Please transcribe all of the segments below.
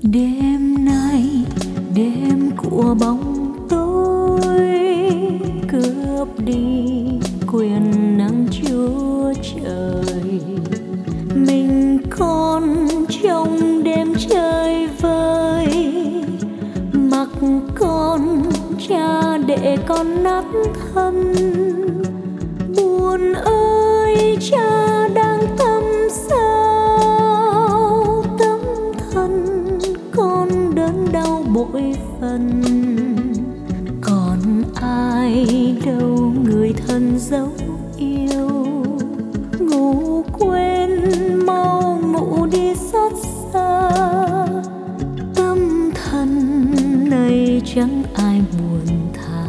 Đêm nay đêm của bóng tối cướp đi quyền năng Chúa Trời. Mình còn trong đêm chơi vơi, mặc con cha để con nát thân. Buồn ơi cha đang tâm sao, tâm thân con đớn đau bội phần. Còn ai đâu người thân dấu yêu, ngủ quên mau ngủ đi xót xa. Tâm thân này chẳng ai buồn tha.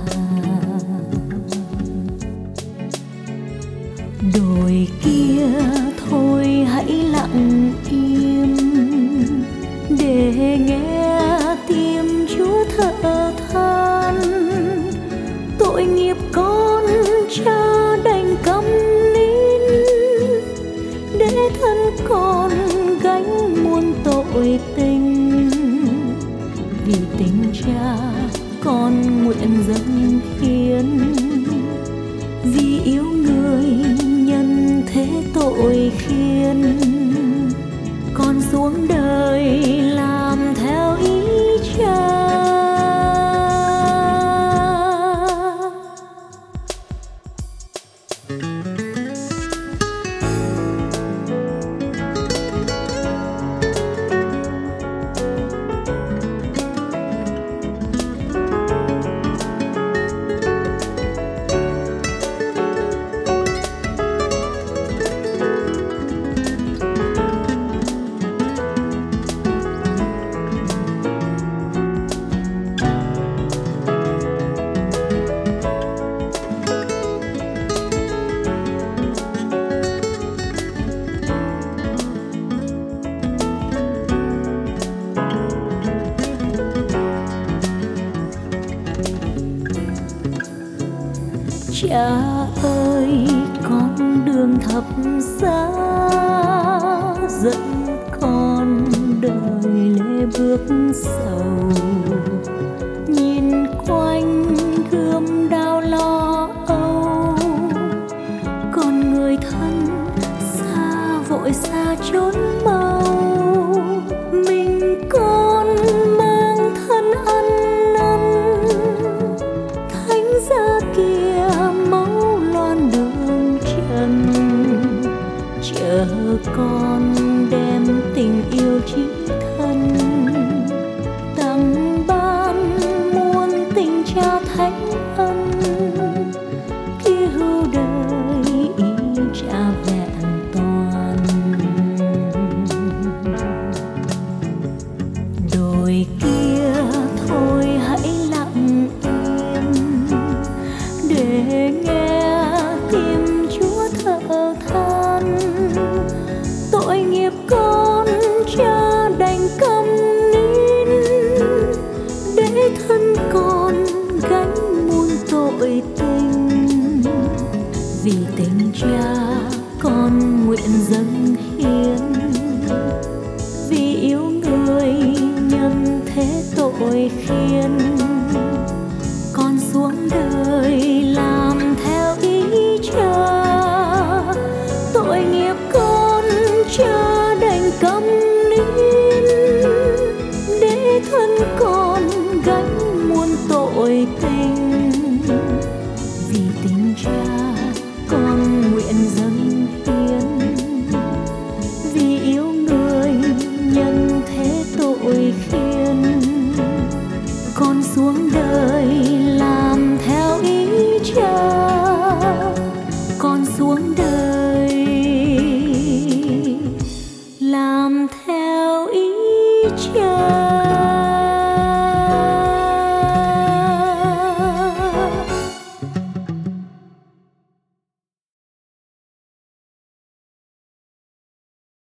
Đồi kia thôi hãy lặng im để nghe tim Chúa thở than. Tội nghiệp con cha đành câm nín, để thân con gánh muôn tội tình. Vì tình cha con nguyện dâng hiến, vì yêu người nhân thế tội khiến. Con xuống đời làm theo ý cha. Cha ơi con đường thập giá dẫn con đời lê bước sầu. Nhìn quanh gươm đao lo âu, còn người thân xa vội xa trốn mau. Mình con mang thân ăn năn, thánh giá kia máu loan đường trần. Chờ con đem tình yêu chí thân, tặng ban muôn tình cha thánh ân. Cứu đời ý cha vẹn toàn. Đồi kia thôi hãy lặng im để nghe tim Chúa thở than. Tội nghiệp con cha đành câm nín, để thân con gánh muôn tội tình. Vì tình cha con nguyện dâng hiến, vì yêu người nhân thế tội khiến. Con xuống đời làm theo ý cha. Tội nghiệp con cha đành câm nín, để thân con gánh muôn tội tình. Vì tình cha